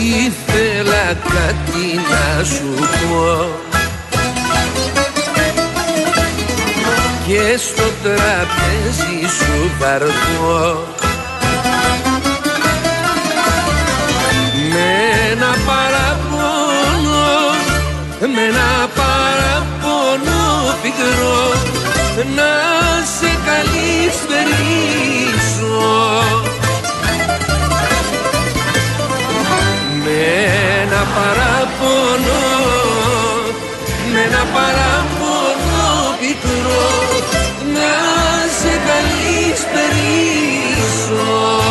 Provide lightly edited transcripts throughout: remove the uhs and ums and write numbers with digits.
ήθελα κάτι να σου πω και στο τραπέζι σου θα έρθω με ένα παραπονό, με ένα παραπονό πικρό να σε καλησπερίσω. Με ένα παραπονό, με ένα παραπονό πικρό να σε καλησπερίσω.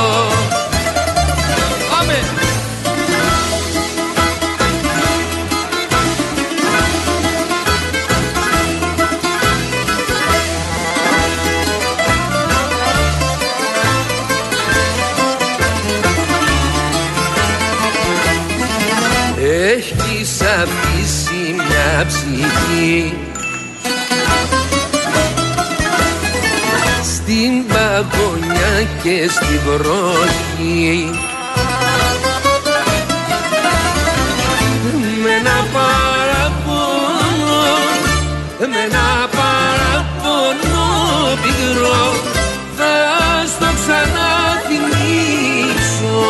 Πάμε! Έχεις αφήσει μια ψυχή στην παγωνιά και στη βροχή με ένα παραπονό, με ένα παραπονό πικρό θα στο ξαναθυμίσω.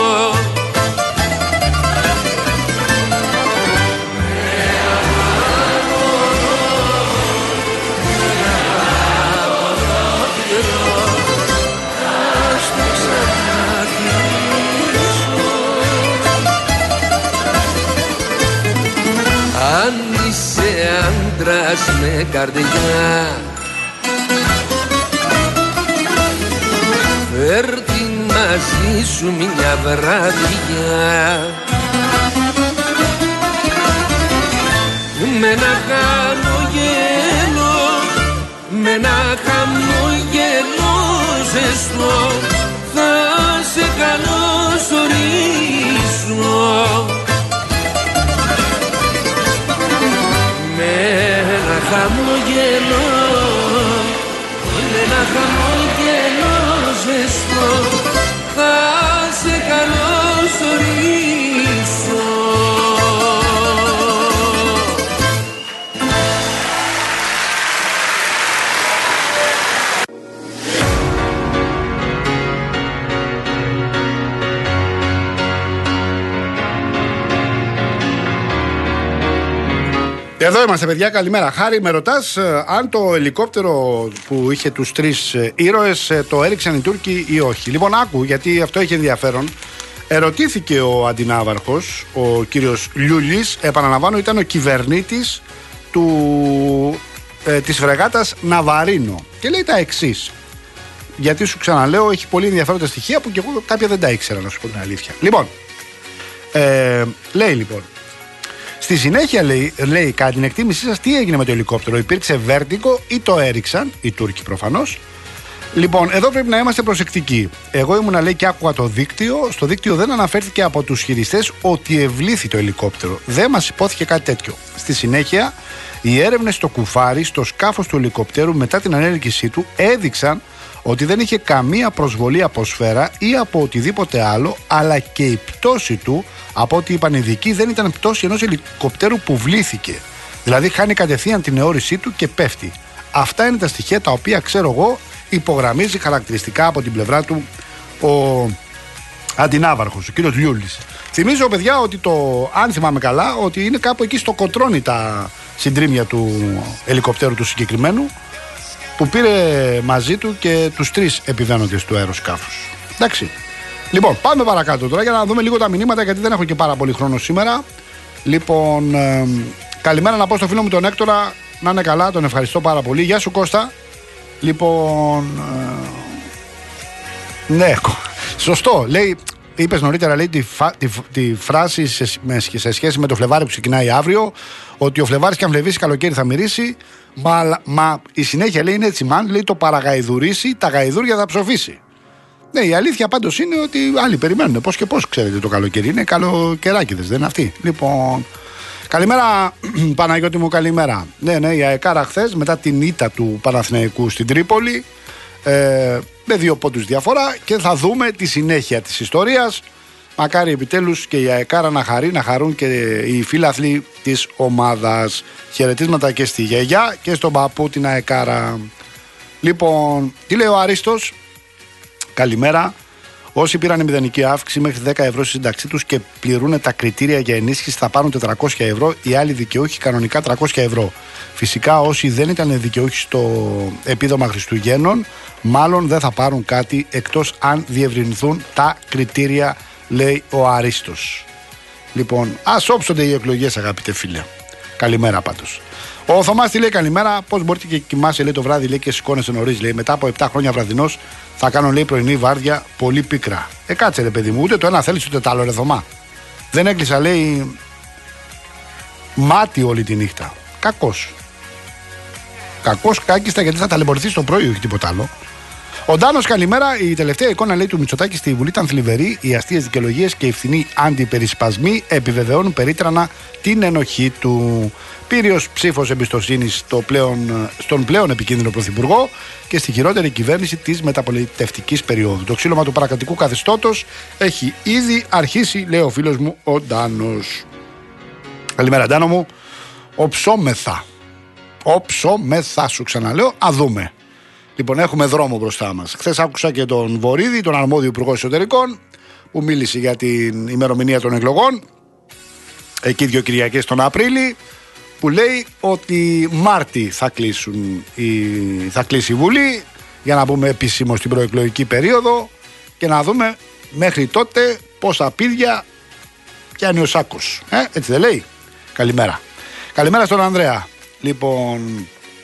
Αν είσαι άντρας με καρδιά, φέρ' την μαζί σου μια βραδιά με ένα χαμογέλο, με ένα χαμογέλο ζεστό θα σε καλωσορίσω. Με ένα χαμογέλο, με ένα χαμογέλο ζεστό θα σε καλωσορίσω. Εδώ είμαστε, παιδιά, καλημέρα. Χάρη, με ρωτάς αν το ελικόπτερο που είχε τους 3 ήρωες το έριξαν οι Τούρκοι ή όχι. Λοιπόν, άκου, γιατί αυτό έχει ενδιαφέρον. Ερωτήθηκε ο αντινάβαρχος, ο κύριος Λιούλης, επαναλαμβάνω, ήταν ο κυβερνήτης της φρεγάτας Ναβαρίνο. Και λέει τα εξής. Γιατί σου ξαναλέω, έχει πολύ ενδιαφέροντα στοιχεία που και εγώ κάποια δεν τα ήξερα, να σου πω την αλήθεια. Λοιπόν, λέει λοιπόν. Στη συνέχεια λέει, κατά την εκτίμησή σας, τι έγινε με το ελικόπτερο, υπήρξε βέρτικο ή το έριξαν, οι Τούρκοι προφανώς. Λοιπόν, εδώ πρέπει να είμαστε προσεκτικοί. Εγώ ήμουνα, λέει, και άκουγα το δίκτυο. Στο δίκτυο δεν αναφέρθηκε από τους χειριστές ότι ευλήθη το ελικόπτερο. Δεν μας υπόθηκε κάτι τέτοιο. Στη συνέχεια, οι έρευνες στο κουφάρι, στο σκάφος του ελικοπτέρου μετά την ανέλκυσή του, έδειξαν ότι δεν είχε καμία προσβολή από σφαίρα ή από οτιδήποτε άλλο, αλλά και η πτώση του, από ό,τι είπαν οι ειδικοί, δεν ήταν πτώση ενός ελικοπτέρου που βλήθηκε. Δηλαδή χάνει κατευθείαν την αιώρησή του και πέφτει. Αυτά είναι τα στοιχεία τα οποία, ξέρω εγώ, υπογραμμίζει χαρακτηριστικά από την πλευρά του ο αντινάβαρχος, ο κύριος Λιούλης. Θυμίζω, παιδιά, ότι αν θυμάμαι καλά, ότι είναι κάπου εκεί στο Κοτρώνι τα συντρίμμια του ελικοπτέρου του συγκεκριμένου, που πήρε μαζί του και τους 3 επιβαίνοντες του αεροσκάφους. Εντάξει. Λοιπόν, πάμε παρακάτω τώρα για να δούμε λίγο τα μηνύματα, γιατί δεν έχω και πάρα πολύ χρόνο σήμερα. Λοιπόν, καλημέρα να πω στο φίλο μου τον Έκτορα, να είναι καλά, τον ευχαριστώ πάρα πολύ. Γεια σου, Κώστα. Λοιπόν, ναι, σωστό. Λέει, είπες νωρίτερα, λέει, τη φράση σε σχέση με το Φλεβάρι που ξεκινάει αύριο, ότι ο Φλεβάρης και αν φλεβήσει καλοκαίρι θα μυρίσει. Μα η συνέχεια, λέει, είναι έτσι, λέει, το παραγαϊδουρίσει, τα γαϊδούρια θα ψοφήσει. Ναι, η αλήθεια πάντως είναι ότι άλλοι περιμένουν πώς και πώς, ξέρετε, το καλοκαίρι. Είναι καλοκαιράκιδες, δεν είναι αυτοί. Λοιπόν, καλημέρα, Παναγιώτη μου, καλημέρα. Ναι, η ΑΕΚΑΡΑ χθες, μετά την ήττα του Παναθηναϊκού στην Τρίπολη, με 2 πόντους διαφορά, και θα δούμε τη συνέχεια της ιστορίας. Μακάρι επιτέλους και η ΑΕΚΑΡΑ να χαρεί, να χαρούν και οι φίλαθλοι της ομάδας. Χαιρετίσματα και στη γιαγιά και στον παππού την ΑΕΚΑΡΑ. Λοιπόν, τι λέει ο Αρίστος? Καλημέρα. Όσοι πήραν μηδενική αύξηση μέχρι 10 ευρώ στη σύνταξή τους και πληρούν τα κριτήρια για ενίσχυση θα πάρουν 400 ευρώ, οι άλλοι δικαιούχοι κανονικά 300 ευρώ. Φυσικά όσοι δεν ήταν δικαιούχοι στο επίδομα Χριστουγέννων, μάλλον δεν θα πάρουν κάτι εκτός αν διευρυνθούν τα κριτήρια, λέει ο Αρίστος. Λοιπόν, ας όψονται οι εκλογές, αγαπητέ φίλε. Καλημέρα πάντως. Ο Θωμάς τι λέει? Καλημέρα. Πώς μπορείτε και κοιμάσαι, λέει, το βράδυ, λέει, και σηκώνεσαι νωρίς, λέει. Μετά από 7 χρόνια βραδινός θα κάνω, λέει, πρωινή βάρδια πολύ πίκρα. Κάτσε, ρε παιδί μου, ούτε το ένα θέλεις ούτε το άλλο, ρε Θωμά. Δεν έκλεισα, λέει, μάτι όλη τη νύχτα. Κακός. Κακός, κάκιστα, γιατί θα ταλαιπωρηθείς το πρωί, όχι τίποτα άλλο. Ο Ντάνος, καλημέρα. Η τελευταία εικόνα, λέει, του Μητσοτάκη στη Βουλή ήταν θλιβερή. Οι αστείες δικαιολογίες και οι φθηνοί αντιπερισπασμοί επιβεβαιώνουν περίτρανα την ενοχή του. Πύριος ψήφος εμπιστοσύνης στον πλέον επικίνδυνο πρωθυπουργό και στη χειρότερη κυβέρνηση της μεταπολιτευτικής περίοδου. Το ξύλωμα του παρακρατικού καθεστώτος έχει ήδη αρχίσει, λέει ο φίλος μου ο Ντάνος. Καλημέρα, Ντάνο μου. Όψομεθα, σου ξαναλέω, αδούμε. Λοιπόν, έχουμε δρόμο μπροστά μας. Χθες άκουσα και τον Βορίδη, τον αρμόδιο υπουργό εσωτερικών, που μίλησε για την ημερομηνία των εκλογών, εκεί 2 Κυριακές τον Απρίλη, που λέει ότι Μάρτι θα κλείσει η Βουλή για να μπούμε επίσημο στην προεκλογική περίοδο και να δούμε μέχρι τότε πόσα πίδια πιάνει ο Σάκος. Έτσι δεν λέει? Καλημέρα. Καλημέρα στον Ανδρέα. Λοιπόν,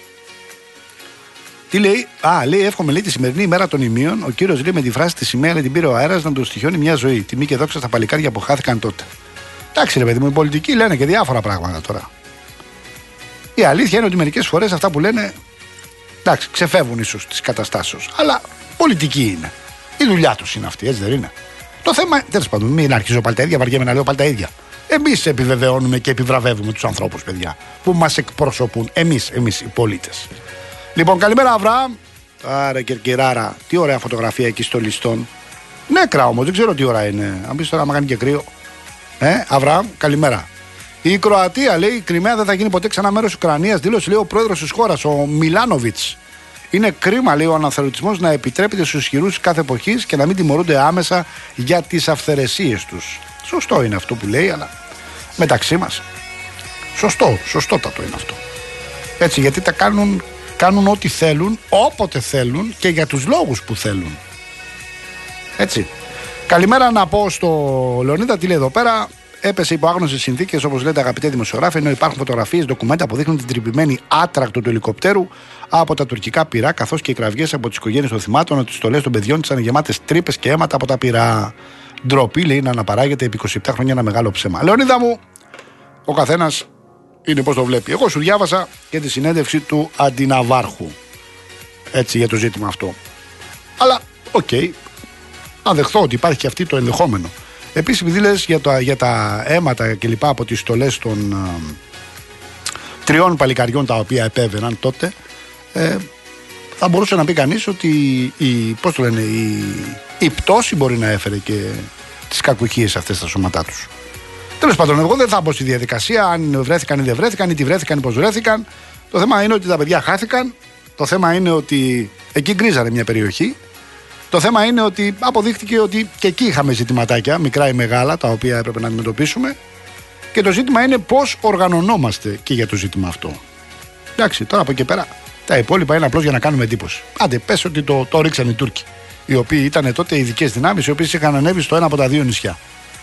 τι λέει? Λέει, εύχομαι, λέει, τη σημερινή ημέρα των ημείων. Ο κύριος, λέει, με τη φράση τη σημαία, λέει, την πήρε ο αέρας να του στοιχιώνει μια ζωή. Τιμή και δόξα στα παλικάρια που χάθηκαν τότε. Εντάξει, ρε παιδί μου, οι πολιτικοί λένε και διάφορα πράγματα τώρα. Η αλήθεια είναι ότι μερικές φορές αυτά που λένε, εντάξει, ξεφεύγουν ίσως της καταστάσεως. Αλλά πολιτική είναι. Η δουλειά τους είναι αυτή, έτσι δεν είναι? Το θέμα, τέλος πάντων, μην αρχίζω πάλι τα ίδια, βαριέμαι να λέω πάλι τα ίδια. Εμείς επιβεβαιώνουμε και επιβραβεύουμε τους ανθρώπους, παιδιά, που μας εκπροσωπούν. Εμείς οι πολίτες. Λοιπόν, καλημέρα, Αβραάμ. Άρα, κερκυράρα, τι ωραία φωτογραφία εκεί στο Λιστόν. Νέκρα όμως, δεν ξέρω τι ώρα είναι. Αν πεις τώρα, άμα κάνει και κρύο. Αβραάμ, καλημέρα. Η Κροατία, λέει, η Κριμαία δεν θα γίνει ποτέ ξανά μέρος της Ουκρανίας, δήλωσε, λέει, ο πρόεδρος της χώρας, ο Μιλάνοβιτς. Είναι κρίμα, λέει, ο αναθεωρητισμός να επιτρέπεται στους ισχυρούς κάθε εποχής και να μην τιμωρούνται άμεσα για τις αυθαιρεσίες τους. Σωστό είναι αυτό που λέει, αλλά μεταξύ μας. Σωστότατο είναι αυτό. Έτσι, γιατί τα κάνουν ό,τι θέλουν, όποτε θέλουν και για τους λόγους που θέλουν. Έτσι. Καλημέρα να πω στο Λεωνίδα, τι λέει εδώ πέρα. Έπεσε υπό άγνωστες συνθήκες, όπως λέτε, αγαπητέ δημοσιογράφοι, ενώ υπάρχουν φωτογραφίες, ντοκουμέντα που δείχνουν την τρυπημένη άτρακτο του ελικοπτέρου από τα τουρκικά πυρά, καθώς και οι κραυγές από τις οικογένειες των θυμάτων ότι οι στολές των παιδιών της ήταν γεμάτες τρύπες και αίματα από τα πυρά. Ντροπή, λέει, να αναπαράγεται επί 27 χρόνια ένα μεγάλο ψέμα. Λεωνίδα μου, ο καθένας είναι πώς το βλέπει. Εγώ σου διάβασα και τη συνέντευξη του αντιναβάρχου. Έτσι, για το ζήτημα αυτό. Αλλά, οκ, να δεχθώ ότι υπάρχει και αυτή το ενδεχόμενο. Επίσης, επειδή λες για τα αίματα και λοιπά από τις στολές των 3 παλικαριών τα οποία επέβαιναν τότε, θα μπορούσε να πει κανείς ότι η πτώση μπορεί να έφερε και τις κακουχίες αυτές στα σώματά τους. Τέλος πάντων, εγώ δεν θα μπω στη διαδικασία αν βρέθηκαν ή δεν βρέθηκαν ή τι βρέθηκαν ή πώς βρέθηκαν. Το θέμα είναι ότι τα παιδιά χάθηκαν. Το θέμα είναι ότι εκεί γκρίζανε μια περιοχή. Το θέμα είναι ότι αποδείχτηκε ότι και εκεί είχαμε ζητηματάκια, μικρά ή μεγάλα, τα οποία έπρεπε να αντιμετωπίσουμε. Και το ζήτημα είναι πώς οργανωνόμαστε και για το ζήτημα αυτό. Εντάξει, τώρα από εκεί πέρα τα υπόλοιπα είναι απλώς για να κάνουμε εντύπωση. Άντε, πες ότι το ρίξαν οι Τούρκοι, οι οποίοι ήταν τότε ειδικές δυνάμεις, οι οποίες είχαν ανέβει στο ένα από τα 2 νησιά.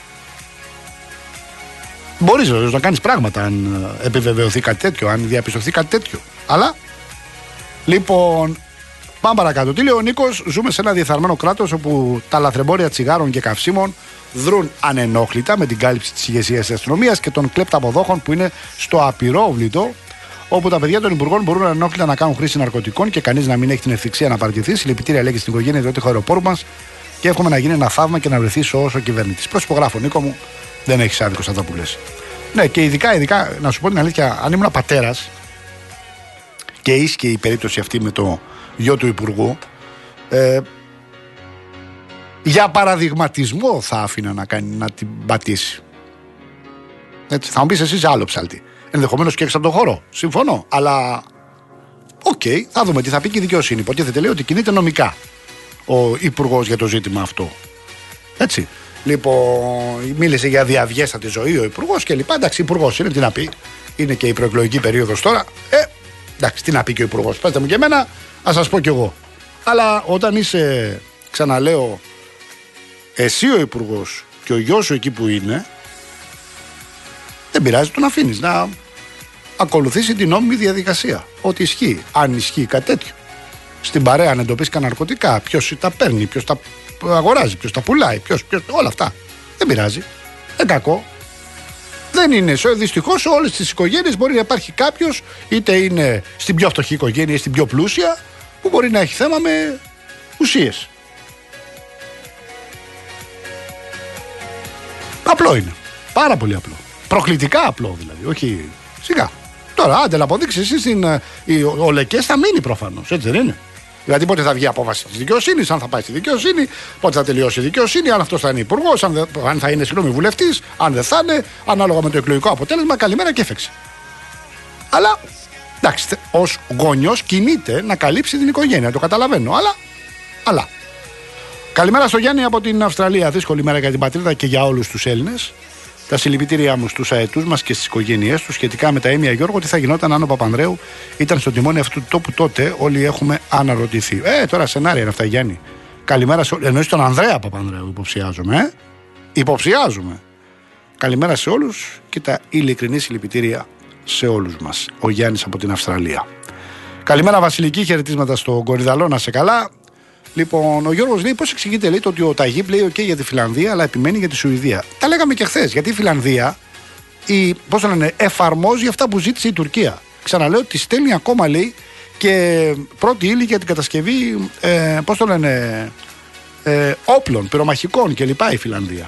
Μπορείς να κάνεις πράγματα αν επιβεβαιωθεί κάτι τέτοιο, αν διαπιστωθεί κάτι τέτοιο. Αλλά, λοιπόν, πάμε παρακάτω. Τι λέει ο Νίκος? Ζούμε σε ένα διεφθαρμένο κράτος όπου τα λαθρεμπόρια τσιγάρων και καυσίμων δρούν ανενόχλητα με την κάλυψη της ηγεσίας της αστυνομίας και των κλέπταποδόχων που είναι στο απειρόβλητο, όπου τα παιδιά των υπουργών μπορούν ανενόχλητα να κάνουν χρήση ναρκωτικών και κανείς να μην έχει την ευθυξία να παραιτηθεί. Συλληπιτήρια, λέγει στην οικογένεια του αεροπόρου μας και εύχομαι να γίνει ένα θαύμα και να βρεθεί σώος ο κυβερνήτης. Προσυπογράφω, Νίκο μου, δεν έχει άδικο αυτά που λες. Ναι, και ειδικά, να σου πω την αλήθεια, αν ήμουν πατέρας και ίσχυε η περίπτωση αυτή με το γιο του υπουργού, Για παραδειγματισμό θα άφηνα να την πατήσει. Έτσι, θα μου πεις εσύ άλλο ψάλτη. Ενδεχομένως και έξω από τον χώρο. Συμφωνώ. Αλλά οκ, θα δούμε τι θα πει και η δικαιοσύνη. Υποτίθεται λέει ότι κινείται νομικά ο υπουργός για το ζήτημα αυτό. Έτσι. Λοιπόν, μίλησε για διαβιέστατη ζωή ο υπουργός και λοιπά. Εντάξει, υπουργός είναι, τι να πει. Είναι και η προεκλογική περίοδος τώρα. Εντάξει, τι να πει και ο υπουργός. Πέστε μου και εμένα, ας σας πω κι εγώ. Αλλά όταν είσαι, ξαναλέω, εσύ ο υπουργός και ο γιος σου εκεί που είναι, δεν πειράζει, τον αφήνεις να ακολουθήσει την νόμιμη διαδικασία. Ό,τι ισχύει, αν ισχύει κάτι τέτοιο. Στην παρέα αν εντοπίσει ναρκωτικά, ποιος τα παίρνει, ποιος τα αγοράζει, ποιος τα πουλάει, όλα αυτά. Δεν πειράζει. Δεν κακό. Δεν είναι. Δυστυχώς σε όλες τις οικογένειες μπορεί να υπάρχει κάποιος, είτε είναι στην πιο φτωχή οικογένεια ή στην πιο πλούσια, που μπορεί να έχει θέμα με ουσίες. Απλό είναι. Πάρα πολύ απλό. Προκλητικά απλό δηλαδή. Όχι σιγά. Τώρα, άντε να αποδείξεις εσύ ο Λεκές θα μείνει προφανώς. Έτσι δεν είναι. Δηλαδή, πότε θα βγει η απόφαση της δικαιοσύνης, αν θα πάει στη δικαιοσύνη, πότε θα τελειώσει η δικαιοσύνη, αν αυτός θα είναι υπουργός, αν θα είναι βουλευτής, αν δεν θα είναι, ανάλογα με το εκλογικό αποτέλεσμα. Καλημέρα και έφεξε. Αλλά εντάξει, ως γόνιος κινείται να καλύψει την οικογένεια. Το καταλαβαίνω. Αλλά. Καλημέρα στο Γιάννη από την Αυστραλία. Δύσκολη μέρα για την πατρίδα και για όλους τους Έλληνες. Τα συλληπιτήριά μου στους αετούς μας και στις οικογένειές τους σχετικά με τα έμια Γιώργο, τι θα γινόταν αν ο Παπανδρέου ήταν στο τιμόνι αυτού του τόπου τότε. Όλοι έχουμε αναρωτηθεί. Τώρα σενάρια είναι αυτά, Γιάννη. Καλημέρα σε όλους. Εννοείς τον Ανδρέα Παπανδρέου, υποψιάζομαι. Υποψιάζομαι. Καλημέρα σε όλους και τα ειλικρινή συλληπιτήρια σε όλους μας. Ο Γιάννης από την Αυστραλία. Καλημέρα Βασιλική, χαιρετίσματα στον Κορυδαλό, να σε καλά. Λοιπόν, ο Γιώργος λέει πώς εξηγείται, λέει, το ότι ο Ταγίπ λέει OK για τη Φιλανδία, αλλά επιμένει για τη Σουηδία. Τα λέγαμε και χθες. Γιατί η Φιλανδία εφαρμόζει αυτά που ζήτησε η Τουρκία. Ξαναλέω ότι στέλνει ακόμα, λέει, και πρώτη ύλη για την κατασκευή όπλων, πυρομαχικών κλπ. Η Φιλανδία.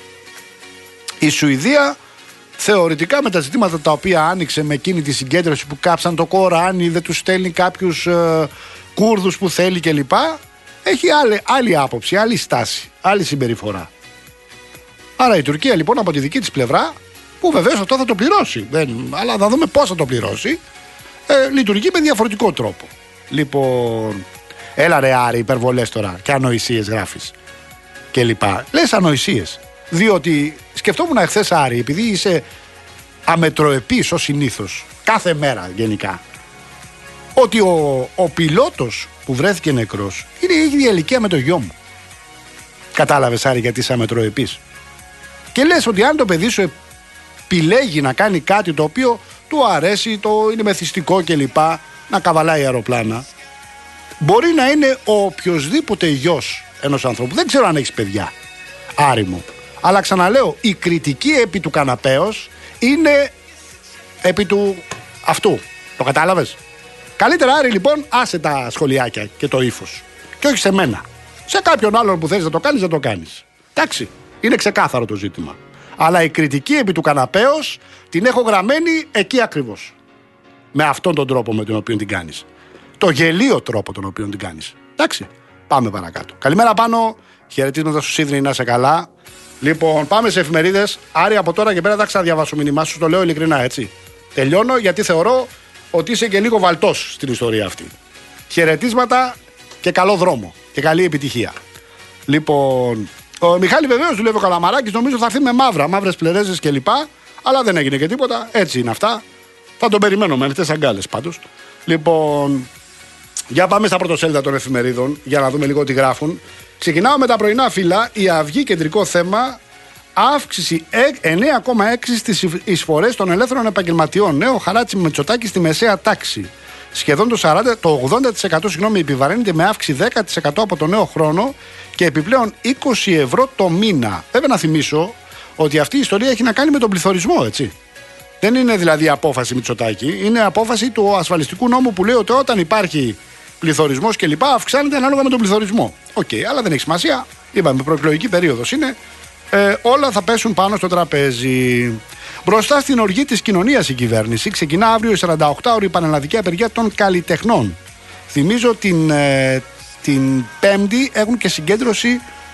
Η Σουηδία θεωρητικά με τα ζητήματα τα οποία άνοιξε με εκείνη τη συγκέντρωση που κάψαν το Κοράνι, δεν τους στέλνει κάποιους Κούρδους που θέλει κλπ. Έχει άλλη άποψη, άλλη στάση, άλλη συμπεριφορά. Άρα η Τουρκία λοιπόν από τη δική της πλευρά, που βεβαίως αυτό θα το πληρώσει, αλλά θα δούμε πώς θα το πληρώσει, λειτουργεί με διαφορετικό τρόπο. Λοιπόν, έλα ρε Άρη, υπερβολές τώρα και ανοησίες γράφεις και λοιπά. Λες ανοησίες, διότι σκεφτόμουν εχθές Άρη, επειδή είσαι αμετροεπής ως συνήθως, κάθε μέρα γενικά, ότι ο πιλότος που βρέθηκε νεκρός είναι η ίδια ηλικία με το γιο μου. Κατάλαβες Άρη γιατί είσαι αμετροεπής. Και λες ότι αν το παιδί σου επιλέγει να κάνει κάτι το οποίο του αρέσει, είναι μεθυστικό κλπ, να καβαλάει αεροπλάνα, μπορεί να είναι ο οποιοσδήποτε γιος ενός ανθρώπου. Δεν ξέρω αν έχεις παιδιά, Άρη μου. Αλλά ξαναλέω, η κριτική επί του καναπέως είναι επί του αυτού. Το κατάλαβες? Καλύτερα Άρη λοιπόν άσε τα σχολιάκια και το ύφος. Και όχι σε μένα. Σε κάποιον άλλον που θέλεις να το κάνεις, να το κάνεις. Εντάξει, είναι ξεκάθαρο το ζήτημα. Αλλά η κριτική επί του καναπέως την έχω γραμμένη εκεί ακριβώς. Με αυτόν τον τρόπο με τον οποίο την κάνεις. Το γελίο τρόπο τον οποίο την κάνεις. Εντάξει, πάμε παρακάτω. Καλημέρα Πάνο, χαιρετίσματα σου Σίδνη, να είσαι καλά. Λοιπόν, πάμε σε εφημερίδες. Άρη, από τώρα και πέρα θα ξαναδιαβάσω μήνυμά σου, το λέω ειλικρινά έτσι. Τελειώνω γιατί θεωρώ ότι είσαι και λίγο βαλτός στην ιστορία αυτή. Χαιρετίσματα και καλό δρόμο και καλή επιτυχία. Λοιπόν, ο Μιχάλη βεβαίως δουλεύει ο Καλαμαράκης, νομίζω θα έρθει με μαύρες πλερέζες κλπ. Αλλά δεν έγινε και τίποτα, έτσι είναι αυτά. Θα τον περιμένω με ανοιχτές αγκάλες πάντως. Λοιπόν, για πάμε στα πρωτοσέλιδα των εφημερίδων για να δούμε λίγο τι γράφουν. Ξεκινάω με τα πρωινά φύλλα. Η Αυγή, κεντρικό θέμα. Αύξηση 9,6 στις εισφορές των ελεύθερων επαγγελματιών. Νέο χαράτσι με Μητσοτάκη στη μεσαία τάξη. Σχεδόν το 80% επιβαρύνεται με αύξηση 10% από το νέο χρόνο και επιπλέον 20 ευρώ το μήνα. Βέβαια να θυμίσω ότι αυτή η ιστορία έχει να κάνει με τον πληθωρισμό, έτσι. Δεν είναι δηλαδή απόφαση Μητσοτάκη, είναι απόφαση του ασφαλιστικού νόμου που λέει ότι όταν υπάρχει πληθωρισμός κλπ. Αυξάνεται ανάλογα με τον πληθωρισμό. Οκ, αλλά δεν έχει σημασία. Είπαμε, προεκλογική περίοδος είναι. Όλα θα πέσουν πάνω στο τραπέζι. Μπροστά στην οργή της κοινωνίας η κυβέρνηση ξεκινά αύριο η 48ωρη πανελλαδική απεργία των καλλιτεχνών. Θυμίζω την Πέμπτη έχουν και συγκέντρωση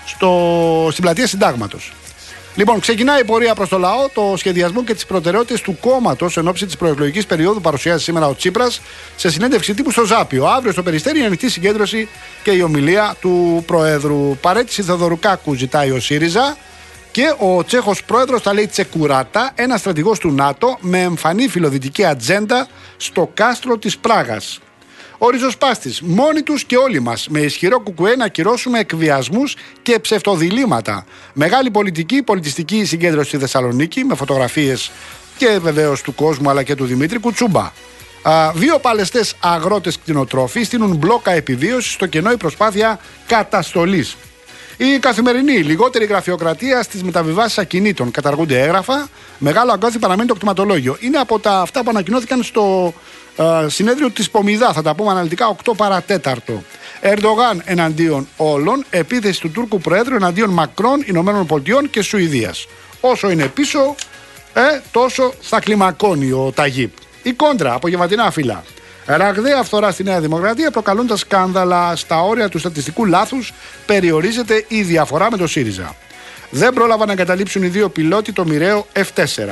στην πλατεία Συντάγματος. Λοιπόν, ξεκινάει η πορεία προς το λαό, το σχεδιασμό και τις προτεραιότητες του κόμματος εν ώψη της προεκλογικής περίοδου. Παρουσιάζει σήμερα ο Τσίπρας σε συνέντευξη τύπου στο Ζάπιο. Αύριο στο Περιστέρι η ανοιχτή συγκέντρωση και η ομιλία του Προέδρου. Παρέτηση Θεοδωρικάκου ζητάει ο ΣΥΡΙΖΑ. Και ο Τσέχος πρόεδρος τα λέει Τσεκουράτα, ένας στρατηγός του ΝΑΤΟ με εμφανή φιλοδυτική ατζέντα στο κάστρο της Πράγας. Ο ριζοσπάστης, μόνοι τους και όλοι μας, με ισχυρό κουκουέ να ακυρώσουμε εκβιασμούς και ψευτοδιλήμματα. Μεγάλη πολιτιστική συγκέντρωση στη Θεσσαλονίκη, με φωτογραφίες και βεβαίως του κόσμου αλλά και του Δημήτρη Κουτσούμπα. Δύο παλαιστές αγρότες κτηνοτρόφοι στείλουν μπλόκα επιβίωσης στο κενό η προσπάθεια καταστολής. Η καθημερινή, λιγότερη γραφειοκρατία στις μεταβιβάσεις ακινήτων. Καταργούνται έγγραφα. Μεγάλο αγκάθι παραμένει το κτηματολόγιο. Είναι από αυτά που ανακοινώθηκαν στο συνέδριο της Πομιδά. Θα τα πούμε αναλυτικά 8 παρατέταρτο. Ερντογάν εναντίον όλων. Επίθεση του Τούρκου Προέδρου εναντίον Μακρόν, Ηνωμένων Πολιτειών και Σουηδίας. Όσο είναι πίσω, τόσο θα κλιμακώνει ο Ταγίπ. Η κόντρα, απογευματινά φύλλα. Ραγδαία φθορά στη Νέα Δημοκρατία, προκαλώντας σκάνδαλα στα όρια του στατιστικού λάθους, περιορίζεται η διαφορά με το ΣΥΡΙΖΑ. Δεν πρόλαβαν να εγκαταλείψουν οι δύο πιλότοι το μοιραίο F4.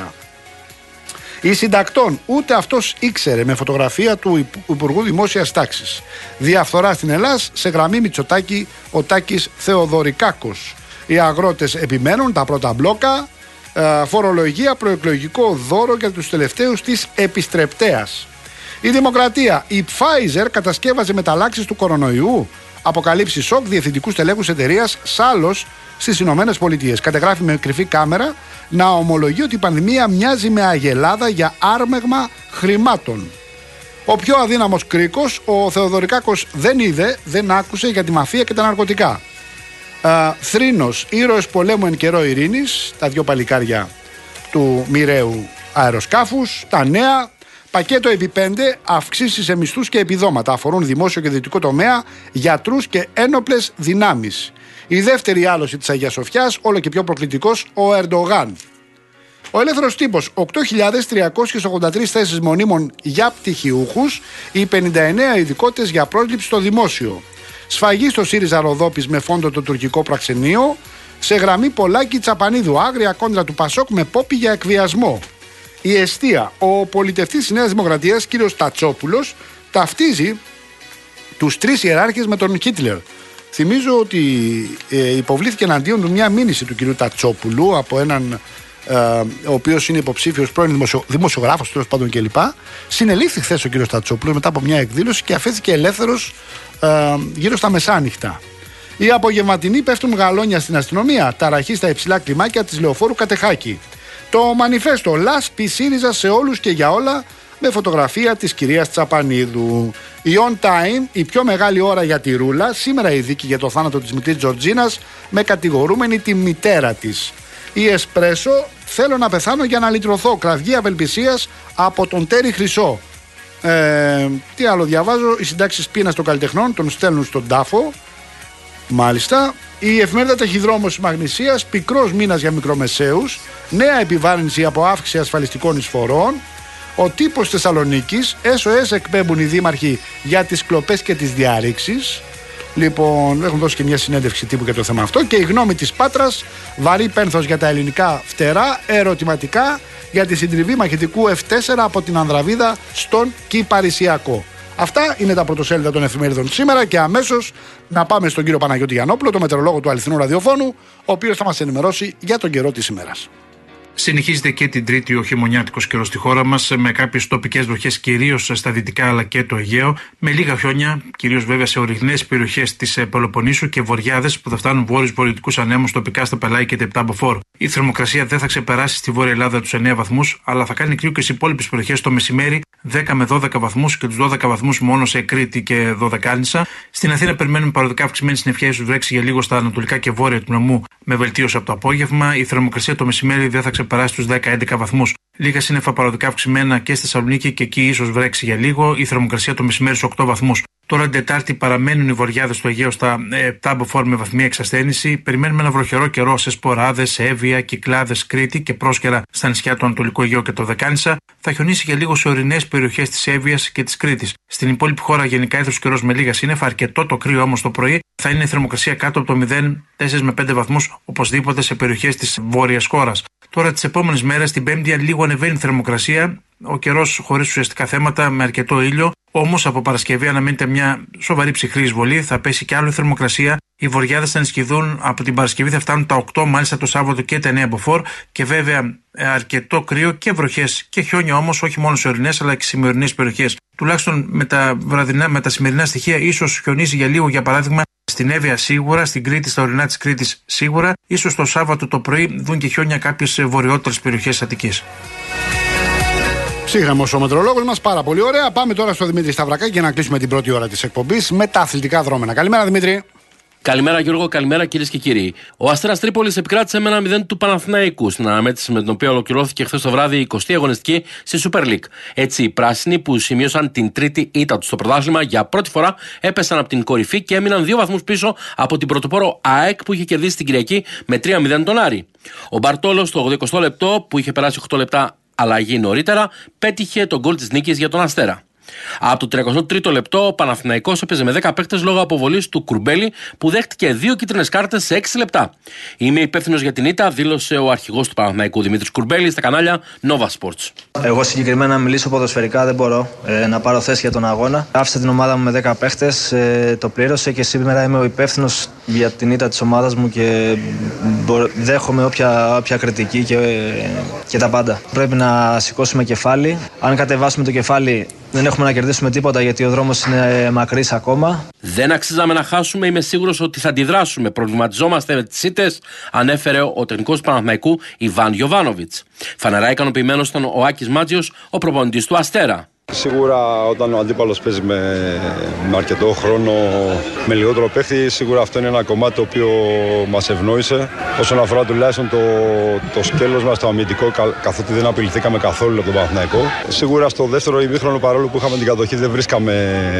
Οι συντακτών, ούτε αυτός ήξερε, με φωτογραφία του Υπουργού Δημόσιας Τάξης. Διαφθορά στην Ελλάδα, σε γραμμή Μητσοτάκη ο Τάκης Θεοδωρικάκος. Οι αγρότες επιμένουν, τα πρώτα μπλόκα, φορολογία, προεκλογικό δώρο για τους τελευταίους της επιστρεπτέας. Η Δημοκρατία, η Pfizer κατασκεύαζε μεταλλάξεις του κορονοϊού. Αποκαλύψει σοκ διευθυντικού στελέχους εταιρείας Σάλος στις Ηνωμένες Πολιτείες. Κατεγράφει με κρυφή κάμερα να ομολογεί ότι η πανδημία μοιάζει με αγελάδα για άρμεγμα χρημάτων. Ο πιο αδύναμος κρίκος, ο Θεοδωρικάκος, δεν είδε, δεν άκουσε για τη μαφία και τα ναρκωτικά. Θρήνος, ήρωες πολέμου εν καιρό ειρήνης, τα δύο παλικάρια του μοιραίου αεροσκάφους, τα νέα. Πακέτο επί 5, αυξήσεις σε μισθούς και επιδόματα αφορούν δημόσιο και ιδιωτικό τομέα, γιατρούς και ένοπλες δυνάμεις. Η δεύτερη άλωση της Αγίας Σοφιάς, όλο και πιο προκλητικός, ο Ερντογάν. Ο ελεύθερος τύπος, 8.383 θέσεις μονίμων για πτυχιούχους, οι 59 ειδικότητες για πρόσληψη στο δημόσιο. Σφαγή στο ΣΥΡΙΖΑ Ροδόπης με φόντο το τουρκικό πραξενείο, σε γραμμή Πολάκη Τσαπανίδου, άγρια κόντρα του Πασόκ με πόπι για εκβιασμό. Η εστία, ο πολιτευτής της Νέας Δημοκρατίας, κύριος Τατσόπουλος, ταυτίζει τους τρεις ιεράρχες με τον Χίτλερ. Θυμίζω ότι υποβλήθηκε εναντίον του μια μήνυση του κυρίου Τατσόπουλου από έναν ο οποίος είναι υποψήφιος πρώην δημοσιογράφος, τέλος πάντων κλπ. Συνελήφθη χθες ο κύριος Τατσόπουλος μετά από μια εκδήλωση και αφέθηκε ελεύθερος γύρω στα μεσάνυχτα. Οι απογευματινοί πέφτουν γαλόνια στην αστυνομία, ταραχή στα υψηλά κλιμάκια της Λεωφόρου Κατεχάκη. Το μανιφέστο λάσπη ΣΥΡΙΖΑ σε όλους και για όλα, με φωτογραφία της κυρίας Τσαπανίδου. Η On Time, η πιο μεγάλη ώρα για τη Ρούλα, σήμερα η δίκη για το θάνατο της μικρής Τζορτζίνας, με κατηγορούμενη τη μητέρα της. Η Εσπρέσο, θέλω να πεθάνω για να λυτρωθώ, κραυγή απελπισίας από τον Τέρι Χρυσό. Τι άλλο διαβάζω, οι συντάξεις πείνας των καλλιτεχνών τον στέλνουν στον τάφο. Μάλιστα. Η εφημερίδα Ταχυδρόμος Μαγνησίας, πικρός μήνας για μικρομεσαίους, νέα επιβάρυνση από αύξηση ασφαλιστικών εισφορών. Ο τύπος Θεσσαλονίκης, SOS εκπέμπουν οι δήμαρχοι για τις κλοπές και τις διαρρήξεις. Λοιπόν, έχουν δώσει και μια συνέντευξη τύπου για το θέμα αυτό. Και η γνώμη της Πάτρας, βαρύ πένθος για τα ελληνικά φτερά, ερωτηματικά για τη συντριβή μαχητικού F4 από την Ανδραβίδα στον Κυπαρισιακό. Αυτά είναι τα πρωτοσέλιδα των εφημερίδων σήμερα και αμέσως να πάμε στον κύριο Παναγιώτη Γιαννόπουλο, το μετεωρολόγο του Αληθινού Ραδιοφώνου, ο οποίος θα μας ενημερώσει για τον καιρό της ημέρας. Συνεχίζεται και την Τρίτη ο χειμωνιάτικος καιρός στη χώρα μας, με κάποιες τοπικές βροχές κυρίως στα δυτικά αλλά και το Αιγαίο, με λίγα χιόνια, κυρίως βέβαια σε ορεινές περιοχές της Πελοποννήσου και βοριάδες που θα φτάνουν βόρειους βορειοδυτικούς ανέμους τοπικά στα Πελάη και Τεπτά Μποφόρ. Η θερμοκρασία δεν θα ξεπεράσει στη Βόρεια Ελλάδα τους 9 βαθμούς, αλλά θα κάνει κρύο και στις υπόλοιπες περιοχές το μεσημέρι, 10 με 12 βαθμούς και τους 12 βαθμούς μόνο σε Κρήτη και Δωδεκάνησα. Στην Αθήνα περιμένουμε παροδικά αυξημένη συννεφιά, ίσως βρέξει για λίγο στα ανατολικά και βόρεια του νομού, με βελτίωση από το απόγευμα. Η θερμοκρασία το μεσημέρι δεν θα ξεπεράσει τους 10-11 βαθμούς. Λίγα σύννεφα παροδικά αυξημένα και στη Θεσσαλονίκη και εκεί ίσως βρέξει για λίγο. Η θερμοκρασία το μεσημέρι στους 8 βαθμούς. Τώρα την Τετάρτη παραμένουν οι βορειάδες του Αιγαίου στα τάμποφορ με βαθμία εξασθένηση. Περιμένουμε ένα βροχερό καιρό σε Σποράδες, Εύβοια, Κυκλάδες, Κρήτη και πρόσκαιρα στα νησιά του Ανατολικού Αιγαίου και το Δεκάνησα. Θα χιονίσει και λίγο σε ορεινές περιοχές της Εύβοιας και της Κρήτης. Στην υπόλοιπη χώρα γενικά έδρος καιρός με λίγα σύννεφα, αρκετό το κρύο όμως το πρωί. Θα είναι η θερμοκρασία κάτω από το 0, 4 με 5 βαθμούς οπωσδήποτε σε περιοχές της βόρειας χώρας. Τώρα τις επόμενες μέρες, την Πέμπτη, λίγο ανεβαίνει η θερμοκρασία. Ο καιρός χωρίς ουσιαστικά θέματα, με αρκετό ήλιο. Όμως από Παρασκευή αναμένεται μια σοβαρή ψυχρή εισβολή. Θα πέσει κι άλλο η θερμοκρασία. Οι βορειάδες θα ενισχυθούν. Από την Παρασκευή θα φτάνουν τα 8, μάλιστα το Σάββατο και τα 9 μποφόρ. Και βέβαια αρκετό κρύο και βροχές και χιόνια όμως, όχι μόνο σε ορεινές αλλά και σε ημερινές περιοχές. Τουλάχιστον με τα σημερινά στοιχεία, ίσως χιονίσει για λίγο, για παράδειγμα, στην Εύβοια σίγουρα, στην Κρήτη, στα ορεινά της Κρήτης σίγουρα. Ίσως το Σάββατο το πρωί δουν και χιόνια κάποιες βορειότερες περιοχές της Αττικής. Ψύχρεμος ο μετρολόγος μας, πάρα πολύ ωραία. Πάμε τώρα στο Δημήτρη Σταυρακάκη για να κλείσουμε την πρώτη ώρα της εκπομπής με τα αθλητικά δρόμενα. Καλημέρα, Δημήτρη. Καλημέρα, Γιώργο, καλημέρα κυρίες και κύριοι. Ο Αστέρας Τρίπολης επικράτησε με 1-0 του Παναθηναϊκού στην αναμέτρηση με την οποία ολοκληρώθηκε χθες το βράδυ η 20η αγωνιστική στη Super League. Έτσι, οι πράσινοι που σημείωσαν την τρίτη ήττα τους στο πρωτάθλημα για πρώτη φορά έπεσαν από την κορυφή και έμειναν 2 βαθμούς πίσω από την πρωτοπόρο ΑΕΚ που είχε κερδίσει την Κυριακή με 3-0 τον Άρη. Ο Μπαρτόλος στο 80 λεπτό που είχε περάσει 8 λεπτά αλλαγή νωρίτερα πέτυχε τον γκολ της νίκης για τον Αστέρα. Από το 33ο λεπτό, ο Παναθηναϊκός έπαιζε με 10 παίκτες λόγω αποβολής του Κουρμπέλη που δέχτηκε 2 κίτρινες κάρτες σε 6 λεπτά. Είμαι υπεύθυνος για την ήττα, δήλωσε ο αρχηγός του Παναθηναϊκού Δημήτρης Κουρμπέλη στα κανάλια Nova Sports. Εγώ συγκεκριμένα να μιλήσω ποδοσφαιρικά δεν μπορώ να πάρω θέση για τον αγώνα. Άφησα την ομάδα μου με 10 παίκτες, το πλήρωσε και σήμερα είμαι ο υπεύθυνος για την ήττα της ομάδας μου και δέχομαι όποια κριτική και τα πάντα. Πρέπει να σηκώσουμε κεφάλι. Αν κατεβάσουμε το κεφάλι, δεν έχουμε να κερδίσουμε τίποτα γιατί ο δρόμος είναι μακρύς ακόμα. Δεν αξίζαμε να χάσουμε, είμαι σίγουρος ότι θα αντιδράσουμε. Προβληματιζόμαστε με τις ήττες, ανέφερε ο τεχνικός του Παναθηναϊκού Ιβάν Γιοβάνοβιτς. Φανερά ικανοποιημένος ήταν ο Άκης Μάτζιος, ο προπονητής του Αστέρα. Σίγουρα όταν ο αντίπαλος παίζει με αρκετό χρόνο, με λιγότερο παίχτη, σίγουρα αυτό είναι ένα κομμάτι το οποίο μας ευνόησε. Όσον αφορά τουλάχιστον το σκέλος μας, το αμυντικό, καθότι δεν απειληθήκαμε καθόλου από τον Παναθηναϊκό. Σίγουρα στο δεύτερο ημίχρονο, παρόλο που είχαμε την κατοχή, δεν βρίσκαμε,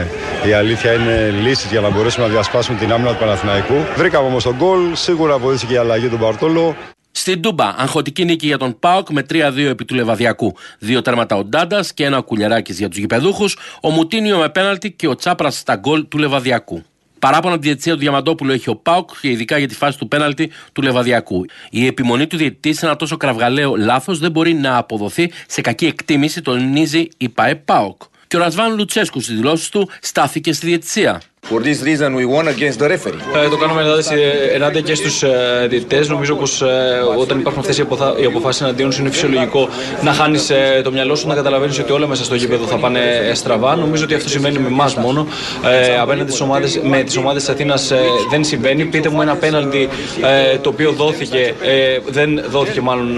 η αλήθεια είναι, λύσεις για να μπορέσουμε να διασπάσουμε την άμυνα του Παναθηναϊκού. Βρήκαμε όμως τον γκολ, σίγουρα βοήθησε και η αλλαγή του Μπαρτόλο. Στην Τούμπα, αγχωτική νίκη για τον ΠΑΟΚ με 3-2 επί του Λεβαδιακού. 2 τέρματα ο Ντάντας και 1 Κουλιαράκης για τους γηπεδούχους, ο Μουτίνιο με πέναλτι και ο Τσάπρας στα γκολ του Λεβαδιακού. Παράπονα από τη διαιτησία του Διαμαντόπουλου έχει ο ΠΑΟΚ και ειδικά για τη φάση του πέναλτι του Λεβαδιακού. Η επιμονή του διαιτητή σε ένα τόσο κραυγαλαίο λάθος δεν μπορεί να αποδοθεί σε κακή εκτίμηση, τονίζει η ΠΑΕ ΠΑΟΚ. Και ο Ρασβάν Λουτσέσκου στις δηλώσεις του στάθηκε στη διαιτησία. For this reason we won against the referee. Το κάνουμε ενάντια και στους διαιτητές. Νομίζω πως όταν υπάρχουν αυτές οι αποφάσεις εναντίον σου είναι φυσιολογικό να χάνεις το μυαλό σου, να καταλαβαίνεις ότι όλα μέσα στο γήπεδο θα πάνε στραβά. Νομίζω ότι αυτό συμβαίνει με εμάς μόνο. Απέναντι με τις ομάδες της Αθήνας δεν συμβαίνει. Πείτε μου ένα πέναλτι το οποίο δόθηκε, δεν δόθηκε μάλλον,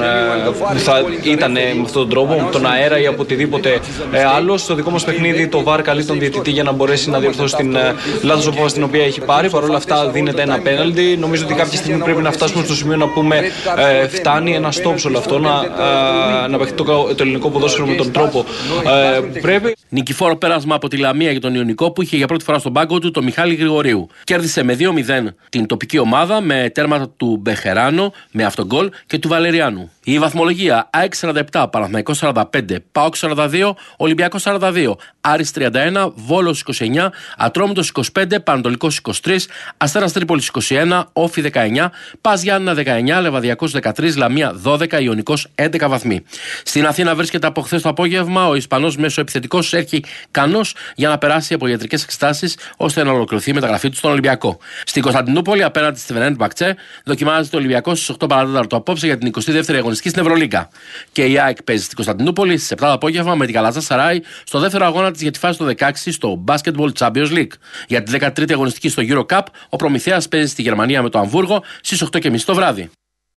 θα ήταν με αυτόν τον τρόπο, με τον αέρα ή από οτιδήποτε άλλο. Στο δικό μας παιχνίδι το VAR καλεί τον διαιτητή για να μπορέσει να διορθώσει την λάθος απόφαση την οποία έχει πάρει. Παρ' όλα αυτά δίνεται ένα πέναλτι. Νομίζω ότι κάποια στιγμή πρέπει να φτάσουμε στο σημείο να πούμε φτάνει, ένα stop σε όλο αυτό, να παιχτεί το ελληνικό ποδόσφαιρο με τον τρόπο που πρέπει. Νικηφόρο πέρασμα από τη Λαμία για τον Ιωνικό που είχε για πρώτη φορά στον πάγκο του τον Μιχάλη Γρηγορίου. Κέρδισε με 2-0 την τοπική ομάδα με τέρματα του Μπεχεράνο, με αυτογκολ και του Βαλεριάνου. Η βαθμολογία: ΑΕΚ 47, Παναθηναϊκός 45, ΠΑΟΚ 42, Ολυμπιακός 42, Άρης 31, Βόλος 29, Ατρόμητος 25, Πανατολικός 23, Αστέρας Τρίπολης 21, Όφι 19, Πας Γιάννηνα 19, Λεβαδιακός 13, Λαμία 12, Ιωνικός 11 βαθμοί. Στην Αθήνα βρίσκεται από χθες το απόγευμα ο Ισπανός μεσοεπιθετικός Σέρχι Κανός για να περάσει από ιατρικές εξετάσεις ώστε να ολοκληρωθεί η μεταγραφή του στον Ολυμπιακό. Στην Κωνσταντινούπολη, απέναντι στη Βενέντ Μπακτσέ, δοκιμάζεται ο Ολυμπιακός στις 8 παρατέταρτο απόψε για την 22η αγωνιστική στην Ευρωλίγκα. Και η ΑΕΚ παίζει στην Κωνσταντινούπολη στις 7 το απόγευμα με την Γαλατασαράι στο δεύτερο αγώνα της για τη φάση του 16 στο Basketball Champions League. Για τη 13η αγωνιστική στο Euro Cup, ο Προμηθέας παίζει στη Γερμανία με το Αμβούργο στις 8:30 το βράδυ.